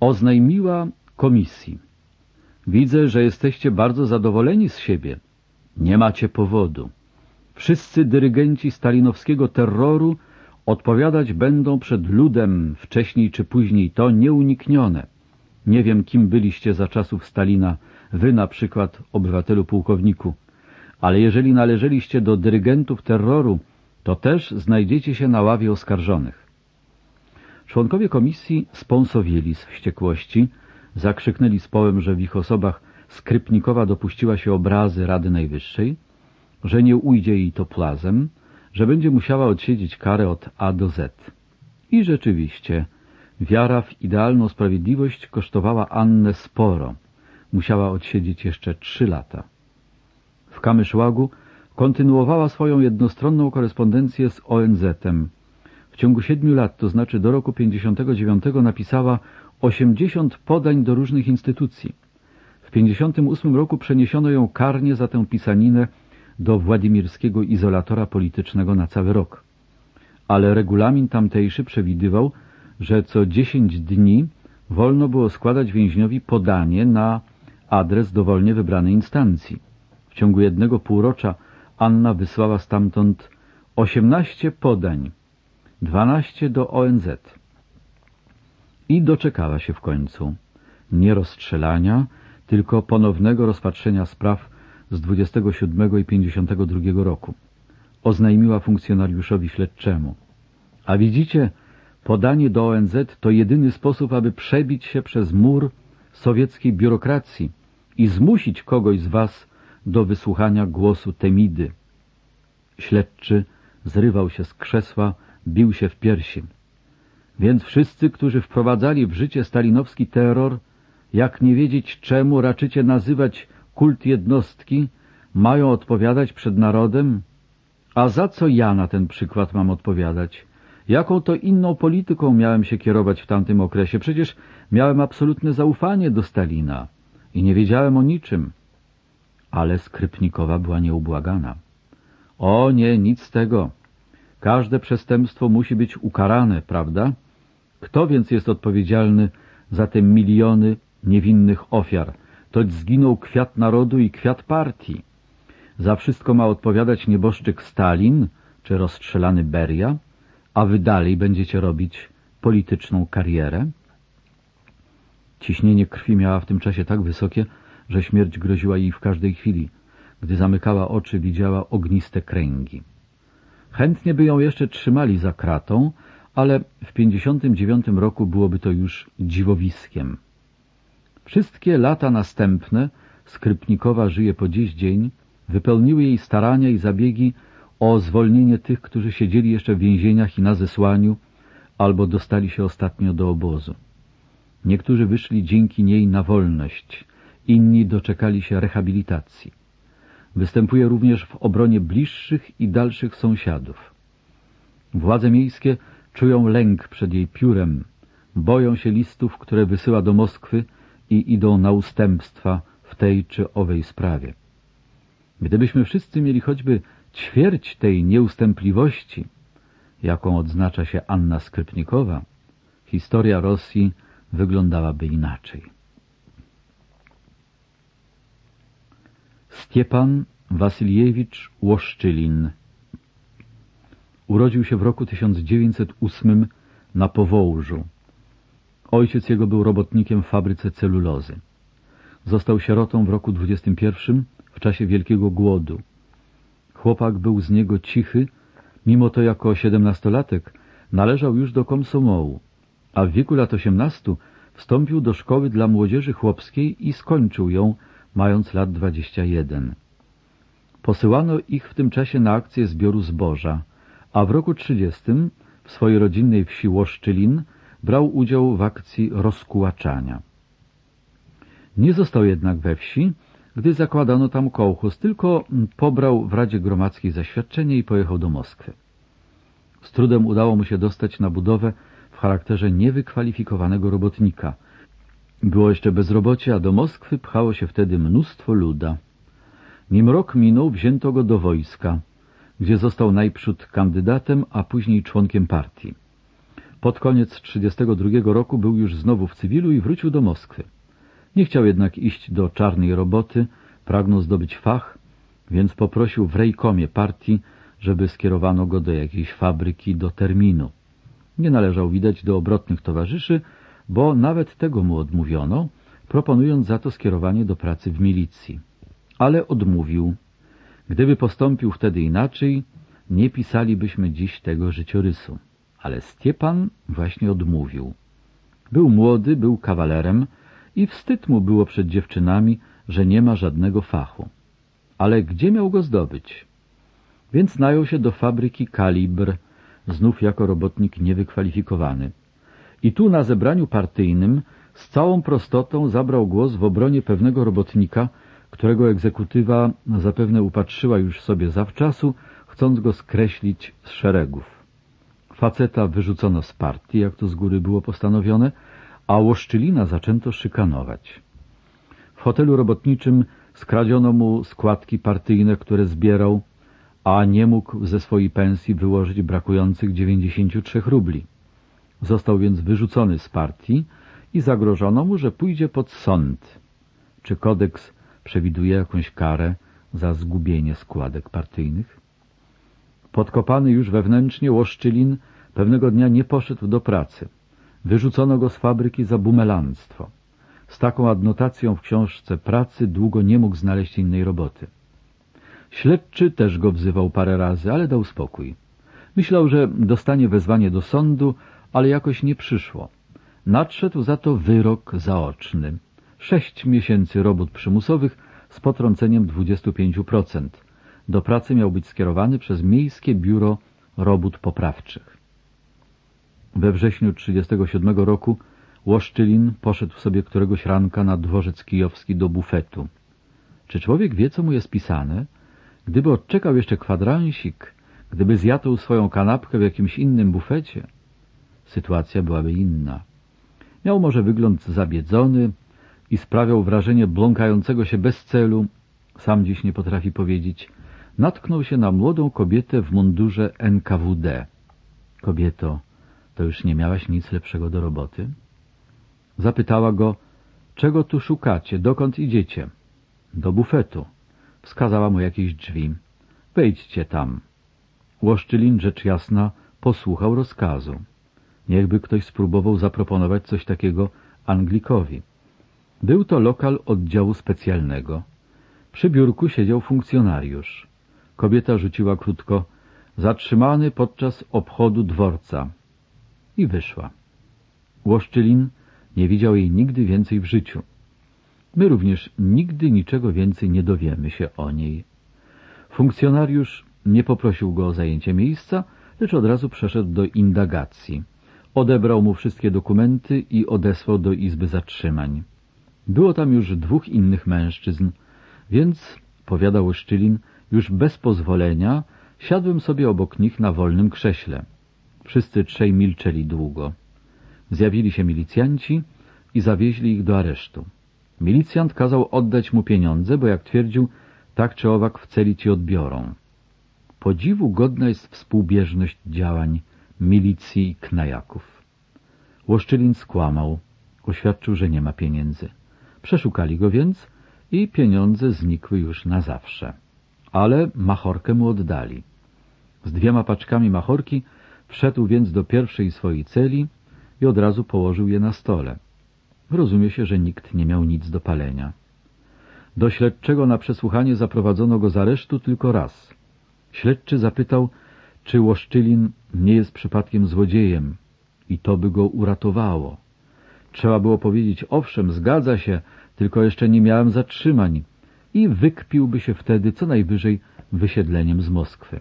Oznajmiła komisji: widzę, że jesteście bardzo zadowoleni z siebie. Nie macie powodu. Wszyscy dyrygenci stalinowskiego terroru odpowiadać będą przed ludem wcześniej czy później, to nieuniknione. Nie wiem, kim byliście za czasów Stalina, wy na przykład, obywatelu pułkowniku, ale jeżeli należeliście do dyrygentów terroru, to też znajdziecie się na ławie oskarżonych. Członkowie komisji spąsowieli z wściekłości, zakrzyknęli z połem, że w ich osobach Skrypnikowa dopuściła się obrazy Rady Najwyższej, że nie ujdzie jej to plazem, że będzie musiała odsiedzieć karę od A do Z. I rzeczywiście, wiara w idealną sprawiedliwość kosztowała Annę sporo. Musiała odsiedzieć jeszcze 3 lata. W Kamyszłagu kontynuowała swoją jednostronną korespondencję z ONZ-em. W ciągu 7 lat, to znaczy do roku 59, napisała 80 podań do różnych instytucji. W 58 roku przeniesiono ją karnie za tę pisaninę do władimirskiego izolatora politycznego na cały rok. Ale regulamin tamtejszy przewidywał, że co 10 dni wolno było składać więźniowi podanie na adres dowolnie wybranej instancji. W ciągu 1 półrocza Anna wysłała stamtąd 18 podań, 12 do ONZ. I doczekała się w końcu nie rozstrzelania, tylko ponownego rozpatrzenia spraw z 27 i 52 roku. Oznajmiła funkcjonariuszowi śledczemu: a widzicie, podanie do ONZ to jedyny sposób, aby przebić się przez mur sowieckiej biurokracji i zmusić kogoś z was do wysłuchania głosu Temidy. Śledczy zrywał się z krzesła, bił się w piersi. Więc wszyscy, którzy wprowadzali w życie stalinowski terror, jak nie wiedzieć czemu raczycie nazywać kult jednostki, mają odpowiadać przed narodem? A za co ja na ten przykład mam odpowiadać? Jaką to inną polityką miałem się kierować w tamtym okresie? Przecież miałem absolutne zaufanie do Stalina i nie wiedziałem o niczym. Ale Skrypnikowa była nieubłagana. O nie, nic z tego. Każde przestępstwo musi być ukarane, prawda? Kto więc jest odpowiedzialny za te miliony niewinnych ofiar? Toć zginął kwiat narodu i kwiat partii. Za wszystko ma odpowiadać nieboszczyk Stalin czy rozstrzelany Beria, a wy dalej będziecie robić polityczną karierę? Ciśnienie krwi miała w tym czasie tak wysokie, że śmierć groziła jej w każdej chwili. Gdy zamykała oczy, widziała ogniste kręgi. Chętnie by ją jeszcze trzymali za kratą, ale w 59 roku byłoby to już dziwowiskiem. Wszystkie lata następne, Skrypnikowa żyje po dziś dzień, wypełniły jej starania i zabiegi o zwolnienie tych, którzy siedzieli jeszcze w więzieniach i na zesłaniu, albo dostali się ostatnio do obozu. Niektórzy wyszli dzięki niej na wolność, inni doczekali się rehabilitacji. Występuje również w obronie bliższych i dalszych sąsiadów. Władze miejskie czują lęk przed jej piórem, boją się listów, które wysyła do Moskwy i idą na ustępstwa w tej czy owej sprawie. Gdybyśmy wszyscy mieli choćby ćwierć tej nieustępliwości, jaką odznacza się Anna Skrypnikowa, historia Rosji wyglądałaby inaczej. Stjepan Wasyljewicz Łoszczylin urodził się w roku 1908 na Powołżu. Ojciec jego był robotnikiem w fabryce celulozy. Został sierotą w roku 21 w czasie Wielkiego Głodu. Chłopak był z niego cichy, mimo to jako 17-latek należał już do komsomołu, a w wieku lat 18 wstąpił do szkoły dla młodzieży chłopskiej i skończył ją, mając lat 21. Posyłano ich w tym czasie na akcję zbioru zboża, a w roku 30 w swojej rodzinnej wsi Łoszczylin brał udział w akcji rozkułaczania. Nie został jednak we wsi, gdy zakładano tam kołchoz, tylko pobrał w Radzie Gromadzkiej zaświadczenie i pojechał do Moskwy. Z trudem udało mu się dostać na budowę w charakterze niewykwalifikowanego robotnika. Było jeszcze bezrobocie, a do Moskwy pchało się wtedy mnóstwo luda. Nim rok minął, wzięto go do wojska, gdzie został najprzód kandydatem, a później członkiem partii. Pod koniec 1932 roku był już znowu w cywilu i wrócił do Moskwy. Nie chciał jednak iść do czarnej roboty, pragnął zdobyć fach, więc poprosił w rejkomie partii, żeby skierowano go do jakiejś fabryki do terminu. Nie należał widać do obrotnych towarzyszy, bo nawet tego mu odmówiono, proponując za to skierowanie do pracy w milicji. Ale odmówił. Gdyby postąpił wtedy inaczej, nie pisalibyśmy dziś tego życiorysu. Ale Stjepan właśnie odmówił. Był młody, był kawalerem i wstyd mu było przed dziewczynami, że nie ma żadnego fachu. Ale gdzie miał go zdobyć? Więc najął się do fabryki Kalibr, znów jako robotnik niewykwalifikowany. I tu na zebraniu partyjnym z całą prostotą zabrał głos w obronie pewnego robotnika, którego egzekutywa zapewne upatrzyła już sobie zawczasu, chcąc go skreślić z szeregów. Faceta wyrzucono z partii, jak to z góry było postanowione, a Łoszczylina zaczęto szykanować. W hotelu robotniczym skradziono mu składki partyjne, które zbierał, a nie mógł ze swojej pensji wyłożyć brakujących 93 rubli. Został więc wyrzucony z partii i zagrożono mu, że pójdzie pod sąd. Czy kodeks przewiduje jakąś karę za zgubienie składek partyjnych? Podkopany już wewnętrznie Łoszczylin pewnego dnia nie poszedł do pracy. Wyrzucono go z fabryki za bumelanstwo. Z taką adnotacją w książce pracy długo nie mógł znaleźć innej roboty. Śledczy też go wzywał parę razy, ale dał spokój. Myślał, że dostanie wezwanie do sądu, ale jakoś nie przyszło. Nadszedł za to wyrok zaoczny. 6 miesięcy robót przymusowych z potrąceniem 25%. Do pracy miał być skierowany przez Miejskie Biuro Robót Poprawczych. We wrześniu 1937 roku Łoszczylin poszedł sobie któregoś ranka na dworzec kijowski do bufetu. Czy człowiek wie, co mu jest pisane? Gdyby odczekał jeszcze kwadransik, gdyby zjadł swoją kanapkę w jakimś innym bufecie, sytuacja byłaby inna. Miał może wygląd zabiedzony i sprawiał wrażenie bląkającego się bez celu, sam dziś nie potrafi powiedzieć. Natknął się na młodą kobietę w mundurze NKWD. Kobieto, to już nie miałaś nic lepszego do roboty? Zapytała go, czego tu szukacie, dokąd idziecie? Do bufetu. Wskazała mu jakieś drzwi. Wejdźcie tam. Łoszczylin, rzecz jasna, posłuchał rozkazu. Niechby ktoś spróbował zaproponować coś takiego Anglikowi. Był to lokal oddziału specjalnego. Przy biurku siedział funkcjonariusz. Kobieta rzuciła krótko, zatrzymany podczas obchodu dworca. I wyszła. Łoszczylin nie widział jej nigdy więcej w życiu. My również nigdy niczego więcej nie dowiemy się o niej. Funkcjonariusz nie poprosił go o zajęcie miejsca, lecz od razu przeszedł do indagacji. Odebrał mu wszystkie dokumenty i odesłał do izby zatrzymań. Było tam już 2 innych mężczyzn, więc, powiadał Łoszczylin, już bez pozwolenia siadłem sobie obok nich na wolnym krześle. Wszyscy 3 milczeli długo. Zjawili się milicjanci i zawieźli ich do aresztu. Milicjant kazał oddać mu pieniądze, bo jak twierdził, tak czy owak w celi ci odbiorą. Podziwu godna jest współbieżność działań milicji i knajaków. Łoszczylin skłamał. Oświadczył, że nie ma pieniędzy. Przeszukali go więc i pieniądze znikły już na zawsze. Ale machorkę mu oddali. Z 2 paczkami machorki wszedł więc do pierwszej swojej celi i od razu położył je na stole. Rozumie się, że nikt nie miał nic do palenia. Do śledczego na przesłuchanie zaprowadzono go z aresztu tylko raz. Śledczy zapytał, czy Łoszczylin nie jest przypadkiem złodziejem i to by go uratowało. Trzeba było powiedzieć, owszem, zgadza się, tylko jeszcze nie miałem zatrzymań i wykpiłby się wtedy co najwyżej wysiedleniem z Moskwy.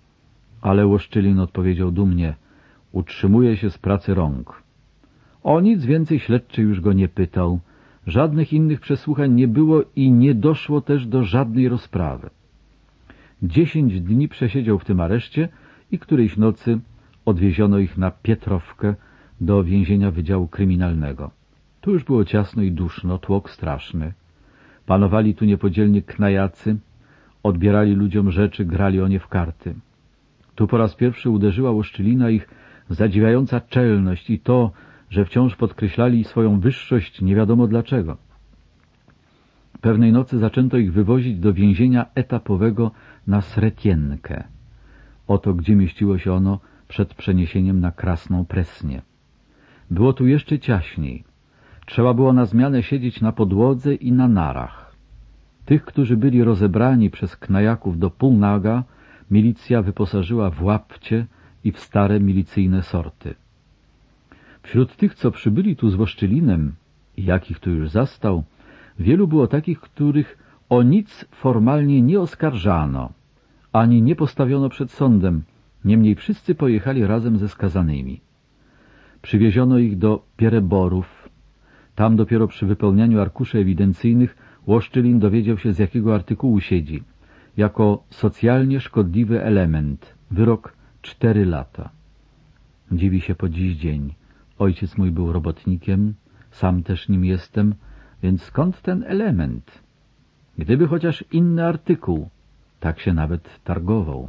Ale Łoszczylin odpowiedział dumnie, utrzymuje się z pracy rąk. O nic więcej śledczy już go nie pytał, żadnych innych przesłuchań nie było i nie doszło też do żadnej rozprawy. 10 dni przesiedział w tym areszcie i którejś nocy odwieziono ich na Pietrowkę do więzienia Wydziału Kryminalnego. Tu już było ciasno i duszno, tłok straszny. Panowali tu niepodzielnie knajacy, odbierali ludziom rzeczy, grali o nie w karty. Tu po raz pierwszy uderzyła Łoszczylina ich zadziwiająca czelność i to, że wciąż podkreślali swoją wyższość nie wiadomo dlaczego. Pewnej nocy zaczęto ich wywozić do więzienia etapowego na Sretienkę. Oto gdzie mieściło się ono przed przeniesieniem na Krasną Presnię. Było tu jeszcze ciaśniej. Trzeba było na zmianę siedzieć na podłodze i na narach. Tych, którzy byli rozebrani przez knajaków do półnaga, milicja wyposażyła w łapcie i w stare milicyjne sorty. Wśród tych, co przybyli tu z Woszczylinem i jakich tu już zastał, wielu było takich, których o nic formalnie nie oskarżano, ani nie postawiono przed sądem, niemniej wszyscy pojechali razem ze skazanymi. Przywieziono ich do Piereborów. Tam dopiero przy wypełnianiu arkuszy ewidencyjnych Woszczylin dowiedział się, z jakiego artykułu siedzi. Jako socjalnie szkodliwy element. Wyrok 4 lata. Dziwi się po dziś dzień. Ojciec mój był robotnikiem, sam też nim jestem, więc skąd ten element? Gdyby chociaż inny artykuł, tak się nawet targował.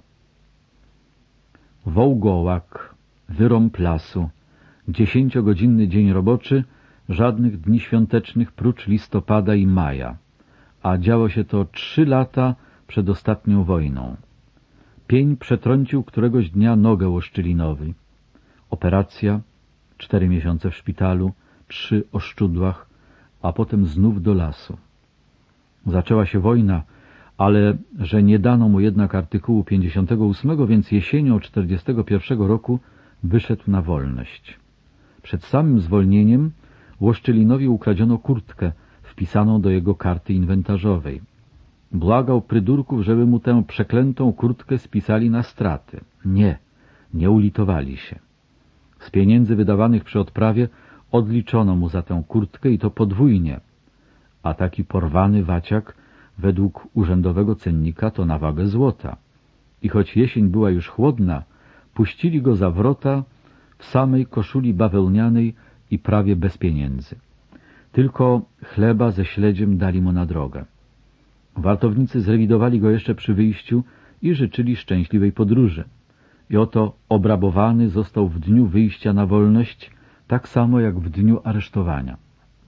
Wołgołak, wyrąb lasu, 10-godzinny dzień roboczy, żadnych dni świątecznych prócz listopada i maja, a działo się to 3 lata przed ostatnią wojną. Pień przetrącił któregoś dnia nogę Woszczylinowi. Operacja, 4 miesiące w szpitalu, 3 o szczudłach, a potem znów do lasu. Zaczęła się wojna, ale że nie dano mu jednak artykułu 58, więc jesienią 41 roku wyszedł na wolność. Przed samym zwolnieniem Woszczylinowi ukradziono kurtkę wpisaną do jego karty inwentarzowej. Błagał prydurków, żeby mu tę przeklętą kurtkę spisali na straty. Nie ulitowali się. Z pieniędzy wydawanych przy odprawie odliczono mu za tę kurtkę i to podwójnie, a taki porwany waciak według urzędowego cennika to na wagę złota. I choć jesień była już chłodna, puścili go za wrota w samej koszuli bawełnianej i prawie bez pieniędzy. Tylko chleba ze śledziem dali mu na drogę. Wartownicy zrewidowali go jeszcze przy wyjściu i życzyli szczęśliwej podróży. I oto obrabowany został w dniu wyjścia na wolność, tak samo jak w dniu aresztowania.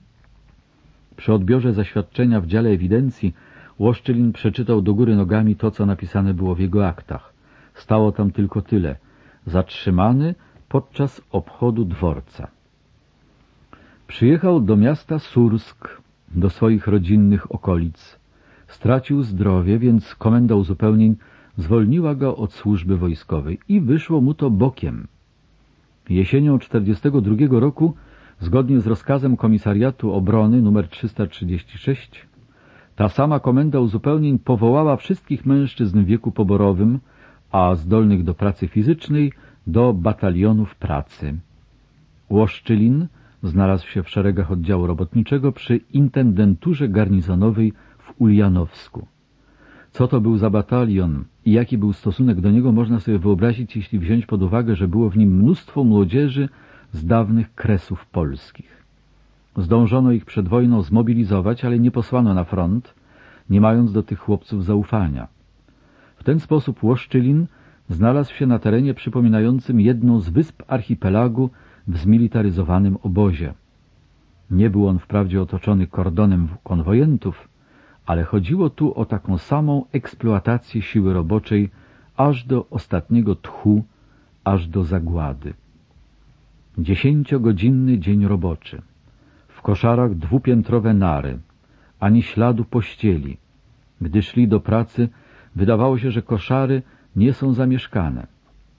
Przy odbiorze zaświadczenia w dziale ewidencji Woszczylin przeczytał do góry nogami to, co napisane było w jego aktach. Stało tam tylko tyle: zatrzymany podczas obchodu dworca. Przyjechał do miasta Sursk, do swoich rodzinnych okolic. Stracił zdrowie, więc komenda uzupełnień zwolniła go od służby wojskowej i wyszło mu to bokiem. Jesienią 42 roku, zgodnie z rozkazem Komisariatu Obrony nr 336, ta sama komenda uzupełnień powołała wszystkich mężczyzn w wieku poborowym, a zdolnych do pracy fizycznej, do batalionów pracy. Woszczylin znalazł się w szeregach oddziału robotniczego przy intendenturze garnizonowej w Ulianowsku. Co to był za batalion i jaki był stosunek do niego, można sobie wyobrazić, jeśli wziąć pod uwagę, że było w nim mnóstwo młodzieży z dawnych kresów polskich. Zdążono ich przed wojną zmobilizować, ale nie posłano na front, nie mając do tych chłopców zaufania. W ten sposób Woszczylin znalazł się na terenie przypominającym jedną z wysp archipelagu w zmilitaryzowanym obozie. Nie był on wprawdzie otoczony kordonem konwojentów, ale chodziło tu o taką samą eksploatację siły roboczej aż do ostatniego tchu, aż do zagłady. 10-godzinny dzień roboczy. W koszarach 2-piętrowe nary, ani śladu pościeli. Gdy szli do pracy, wydawało się, że koszary nie są zamieszkane.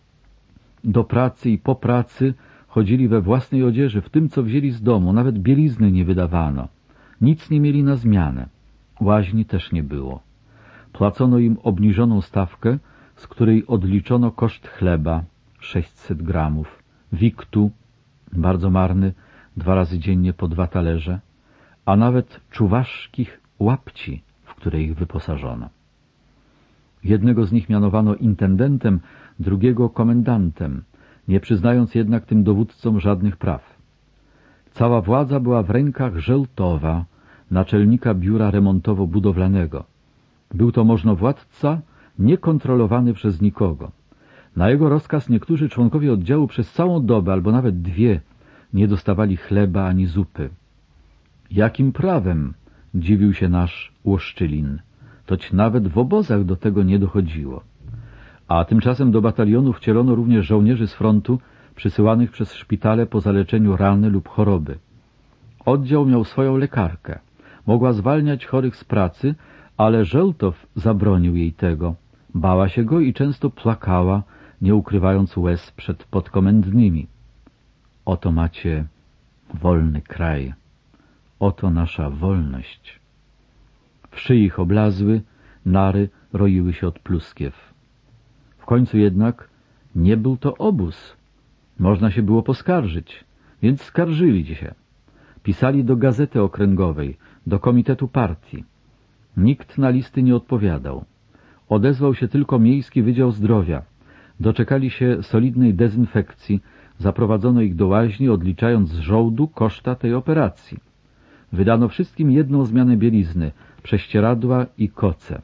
Do pracy i po pracy chodzili we własnej odzieży, w tym, co wzięli z domu, nawet bielizny nie wydawano. Nic nie mieli na zmianę. Łaźni też nie było. Płacono im obniżoną stawkę, z której odliczono koszt chleba, 600 gramów, wiktu, bardzo marny, 2 razy dziennie po 2 talerze, a nawet czuwaszkich łapci, w które ich wyposażono. Jednego z nich mianowano intendentem, drugiego komendantem, nie przyznając jednak tym dowódcom żadnych praw. Cała władza była w rękach Żeltowa, naczelnika biura remontowo-budowlanego. Był to możnowładca niekontrolowany przez nikogo. Na jego rozkaz niektórzy członkowie oddziału przez całą dobę, albo nawet 2, nie dostawali chleba ani zupy. Jakim prawem? Dziwił się nasz Łoszczylin. Toć nawet w obozach do tego nie dochodziło. A tymczasem do batalionu wcielono również żołnierzy z frontu, przysyłanych przez szpitale po zaleczeniu rany lub choroby. Oddział miał swoją lekarkę. Mogła zwalniać chorych z pracy, ale Żołtow zabronił jej tego. Bała się go i często płakała, nie ukrywając łez przed podkomendnymi. Oto macie wolny kraj. Oto nasza wolność. Wszy ich oblazły, nary roiły się od pluskiew. W końcu jednak nie był to obóz. Można się było poskarżyć, więc skarżyli się. Pisali do Gazety Okręgowej, do Komitetu Partii. Nikt na listy nie odpowiadał. Odezwał się tylko Miejski Wydział Zdrowia. Doczekali się solidnej dezynfekcji, zaprowadzono ich do łaźni, odliczając z żołdu koszta tej operacji. Wydano wszystkim jedną zmianę bielizny, prześcieradła i koce.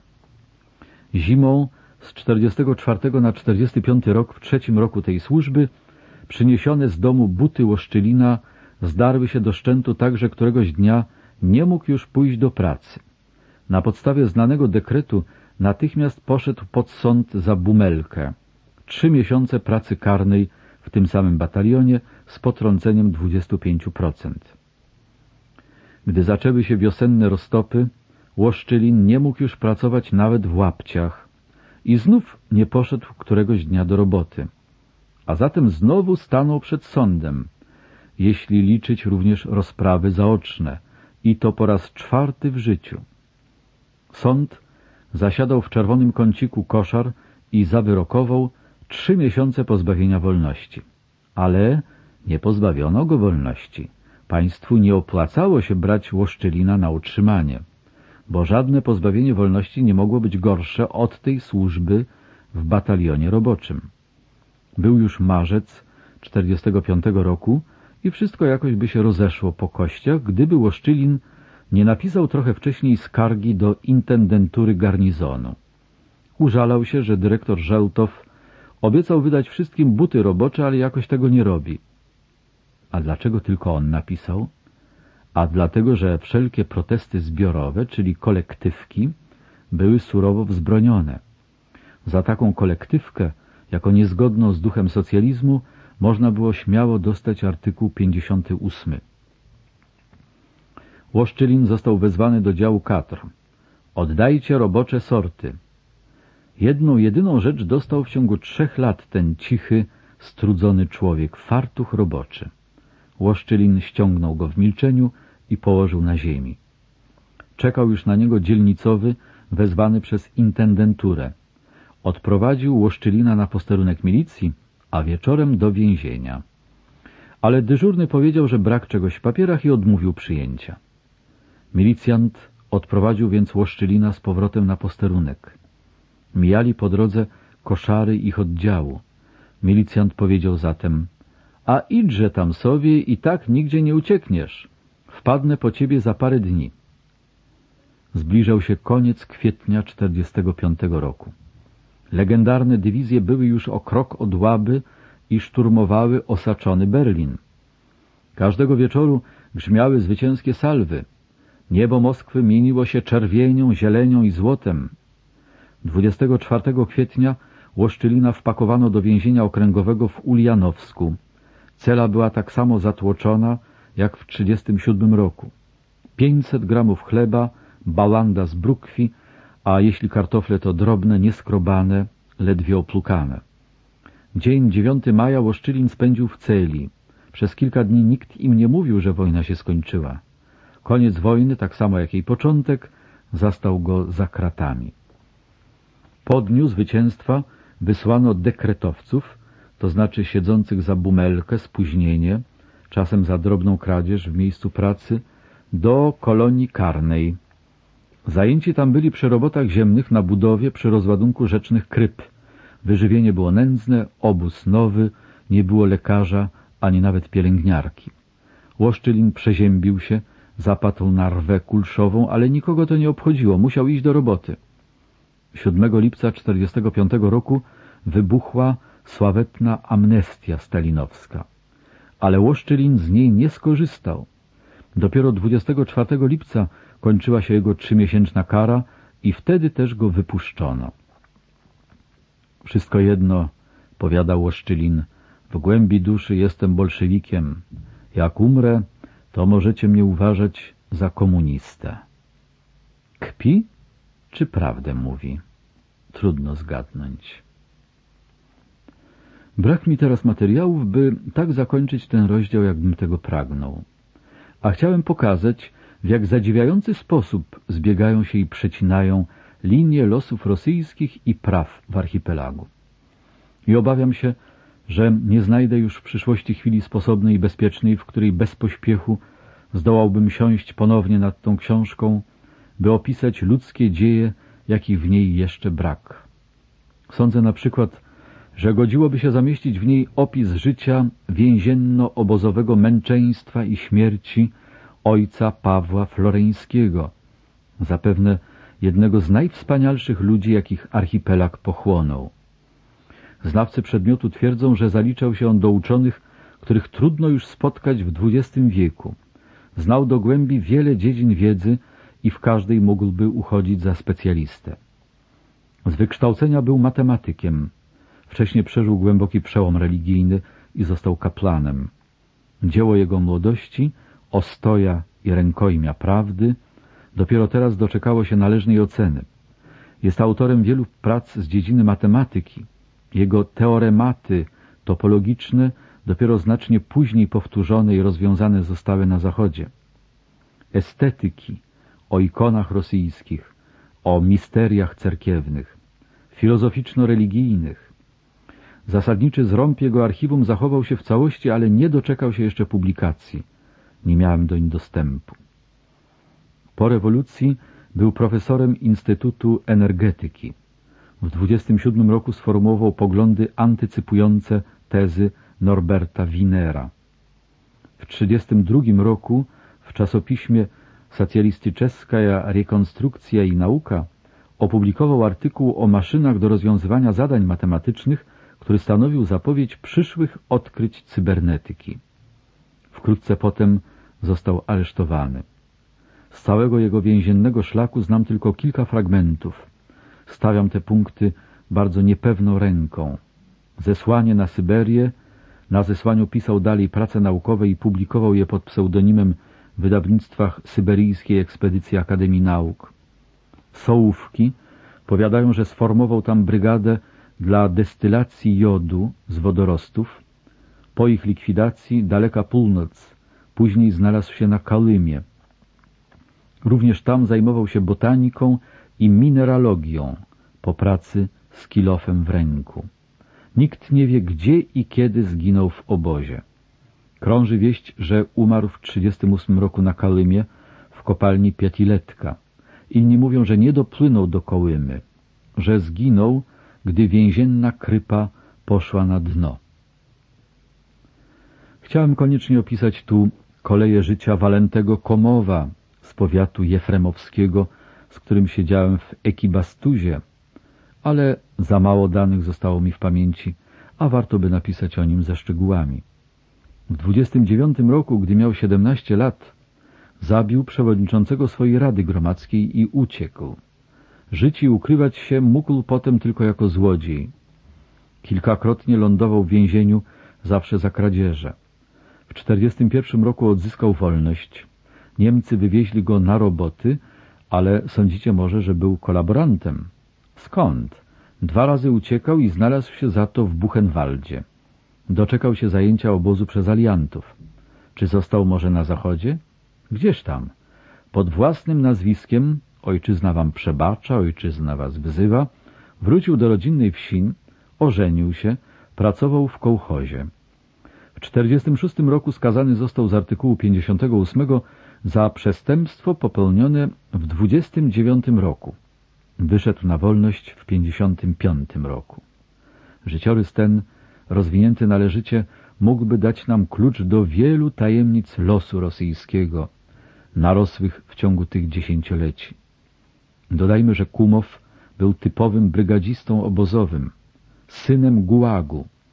Zimą z 44 na 45 rok, w 3. roku tej służby, przyniesione z domu buty Łoszczylina zdarły się do szczętu tak, że któregoś dnia nie mógł już pójść do pracy. Na podstawie znanego dekretu natychmiast poszedł pod sąd za Bumelkę. 3 miesiące pracy karnej w tym samym batalionie z potrąceniem 25%. Gdy zaczęły się wiosenne roztopy, Łoszczylin nie mógł już pracować nawet w łapciach i znów nie poszedł któregoś dnia do roboty. A zatem znowu stanął przed sądem, jeśli liczyć również rozprawy zaoczne, i to po raz 4 w życiu. Sąd zasiadał w czerwonym kąciku koszar i zawyrokował 3 miesiące pozbawienia wolności. Ale nie pozbawiono go wolności. Państwu nie opłacało się brać Łoszczylina na utrzymanie, bo żadne pozbawienie wolności nie mogło być gorsze od tej służby w batalionie roboczym. Był już marzec 45 roku i wszystko jakoś by się rozeszło po kościach, gdyby Łoszczylin nie napisał trochę wcześniej skargi do intendentury garnizonu. Użalał się, że dyrektor Żołtow obiecał wydać wszystkim buty robocze, ale jakoś tego nie robi. A dlaczego tylko on napisał? A dlatego, że wszelkie protesty zbiorowe, czyli kolektywki, były surowo wzbronione. Za taką kolektywkę, jako niezgodną z duchem socjalizmu, można było śmiało dostać artykuł 58. Łoszczylin został wezwany do działu kadr. Oddajcie robocze sorty. Jedną jedyną rzecz dostał w ciągu 3 lat ten cichy, strudzony człowiek, fartuch roboczy. Łoszczylin ściągnął go w milczeniu i położył na ziemi. Czekał już na niego dzielnicowy, wezwany przez intendenturę. Odprowadził Łoszczylina na posterunek milicji, a wieczorem do więzienia. Ale dyżurny powiedział, że brak czegoś w papierach i odmówił przyjęcia. Milicjant odprowadził więc Łoszczylina z powrotem na posterunek. Mijali po drodze koszary ich oddziału. Milicjant powiedział zatem: a idźże tam sobie i tak nigdzie nie uciekniesz. Wpadnę po ciebie za parę dni. Zbliżał się koniec kwietnia 45 roku. Legendarne dywizje były już o krok od Łaby i szturmowały osaczony Berlin. Każdego wieczoru grzmiały zwycięskie salwy. Niebo Moskwy mieniło się czerwienią, zielenią i złotem. 24 kwietnia Łoszczylina wpakowano do więzienia okręgowego w Ulianowsku. Cela była tak samo zatłoczona jak w 1937 roku. 500 gramów chleba, balanda z brukwi, a jeśli kartofle to drobne, nieskrobane, ledwie oplukane. Dzień 9 maja Łoszczylin spędził w celi. Przez kilka dni nikt im nie mówił, że wojna się skończyła. Koniec wojny, tak samo jak jej początek, zastał go za kratami. Po dniu zwycięstwa wysłano dekretowców, to znaczy siedzących za Bumelkę, spóźnienie, czasem za drobną kradzież w miejscu pracy, do kolonii karnej. Zajęci tam byli przy robotach ziemnych na budowie przy rozładunku rzecznych kryp. Wyżywienie było nędzne, obóz nowy, nie było lekarza, ani nawet pielęgniarki. Łoszczylin przeziębił się, zapadł na rwę kulszową, ale nikogo to nie obchodziło, musiał iść do roboty. 7 lipca 1945 roku wybuchła sławetna amnestia stalinowska. Ale Łoszczylin z niej nie skorzystał. Dopiero 24 lipca kończyła się jego 3-miesięczna kara i wtedy też go wypuszczono. Wszystko jedno, powiadał Łoszczylin, w głębi duszy jestem bolszewikiem. Jak umrę, to możecie mnie uważać za komunistę. Kpi, czy prawdę mówi? Trudno zgadnąć. Brak mi teraz materiałów, by tak zakończyć ten rozdział, jakbym tego pragnął. A chciałem pokazać, w jak zadziwiający sposób zbiegają się i przecinają linie losów rosyjskich i praw w archipelagu. I obawiam się, że nie znajdę już w przyszłości chwili sposobnej i bezpiecznej, w której bez pośpiechu zdołałbym siąść ponownie nad tą książką, by opisać ludzkie dzieje, jakich w niej jeszcze brak. Sądzę na przykład, że godziłoby się zamieścić w niej opis życia więzienno-obozowego męczeństwa i śmierci ojca Pawła Floreńskiego, zapewne jednego z najwspanialszych ludzi, jakich archipelag pochłonął. Znawcy przedmiotu twierdzą, że zaliczał się on do uczonych, których trudno już spotkać w XX wieku. Znał do głębi wiele dziedzin wiedzy i w każdej mógłby uchodzić za specjalistę. Z wykształcenia był matematykiem. Wcześniej przeżył głęboki przełom religijny i został kaplanem. Dzieło jego młodości, ostoja i rękojmia prawdy, dopiero teraz doczekało się należnej oceny. Jest autorem wielu prac z dziedziny matematyki. Jego teorematy topologiczne dopiero znacznie później powtórzone i rozwiązane zostały na Zachodzie. Estetyki, o ikonach rosyjskich, o misteriach cerkiewnych, filozoficzno-religijnych. Zasadniczy zrąb jego archiwum zachował się w całości, ale nie doczekał się jeszcze publikacji. Nie miałem doń dostępu. Po rewolucji był profesorem Instytutu Energetyki. W 27 roku sformułował poglądy antycypujące tezy Norberta Winera. W 32 roku w czasopiśmie Socjalistyczeskaja Rekonstrukcja i Nauka opublikował artykuł o maszynach do rozwiązywania zadań matematycznych, który stanowił zapowiedź przyszłych odkryć cybernetyki. Wkrótce potem został aresztowany. Z całego jego więziennego szlaku znam tylko kilka fragmentów. Stawiam te punkty bardzo niepewną ręką. Zesłanie na Syberię. Na zesłaniu pisał dalej prace naukowe i publikował je pod pseudonimem w wydawnictwach Syberyjskiej Ekspedycji Akademii Nauk. Sołówki powiadają, że sformował tam brygadę dla destylacji jodu z wodorostów. Po ich likwidacji Daleka Północ później znalazł się na Kalymie. Również tam zajmował się botaniką i mineralogią po pracy z kilofem w ręku. Nikt nie wie, gdzie i kiedy zginął w obozie. Krąży wieść, że umarł w 1938 roku na Kalymie w kopalni Piatiletka. Inni mówią, że nie dopłynął do Kołymy, że zginął, gdy więzienna krypa poszła na dno. Chciałem koniecznie opisać tu koleje życia Walentego Komowa z powiatu jefremowskiego, z którym siedziałem w Ekibastuzie, ale za mało danych zostało mi w pamięci, a warto by napisać o nim ze szczegółami. W 29 roku, gdy miał 17 lat, zabił przewodniczącego swojej Rady Gromadzkiej i uciekł. Żyć i ukrywać się mógł potem tylko jako złodziej. Kilkakrotnie lądował w więzieniu, zawsze za kradzieże. W 41 roku odzyskał wolność. Niemcy wywieźli go na roboty, ale sądzicie może, że był kolaborantem. Skąd? 2 razy uciekał i znalazł się za to w Buchenwaldzie. Doczekał się zajęcia obozu przez aliantów. Czy został może na zachodzie? Gdzież tam? Pod własnym nazwiskiem, ojczyzna wam przebacza, ojczyzna was wzywa, wrócił do rodzinnej wsi, ożenił się, pracował w kołchozie. W 46 roku skazany został z artykułu 58 za przestępstwo popełnione w 29 roku. Wyszedł na wolność w 55 roku. Życiorys ten, rozwinięty należycie, mógłby dać nam klucz do wielu tajemnic losu rosyjskiego, narosłych w ciągu tych dziesięcioleci. Dodajmy, że Kumow był typowym brygadzistą obozowym, synem Gułagu,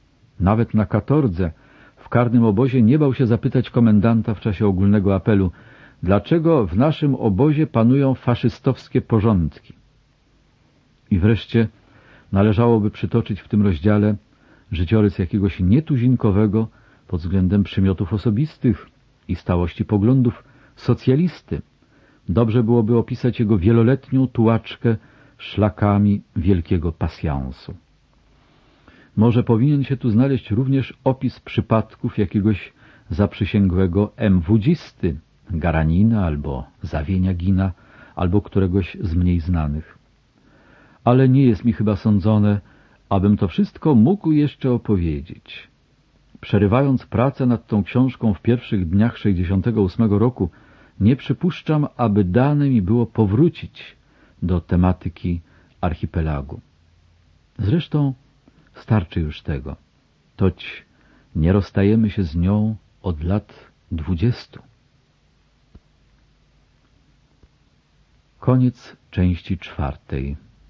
Nawet na katordze, w karnym obozie, nie bał się zapytać komendanta w czasie ogólnego apelu, dlaczego w naszym obozie panują faszystowskie porządki. I wreszcie należałoby przytoczyć w tym rozdziale życiorys jakiegoś nietuzinkowego pod względem przymiotów osobistych i stałości poglądów socjalisty. Dobrze byłoby opisać jego wieloletnią tułaczkę szlakami wielkiego pasjansu. Może powinien się tu znaleźć również opis przypadków jakiegoś zaprzysięgłego MWdzisty, Garanina albo Zawieniagina, albo któregoś z mniej znanych. Ale nie jest mi chyba sądzone, abym to wszystko mógł jeszcze opowiedzieć. Przerywając pracę nad tą książką w pierwszych dniach 68 roku, nie przypuszczam, aby dane mi było powrócić do tematyki archipelagu. Zresztą starczy już tego. Toć nie rozstajemy się z nią od lat 20. Koniec części 4.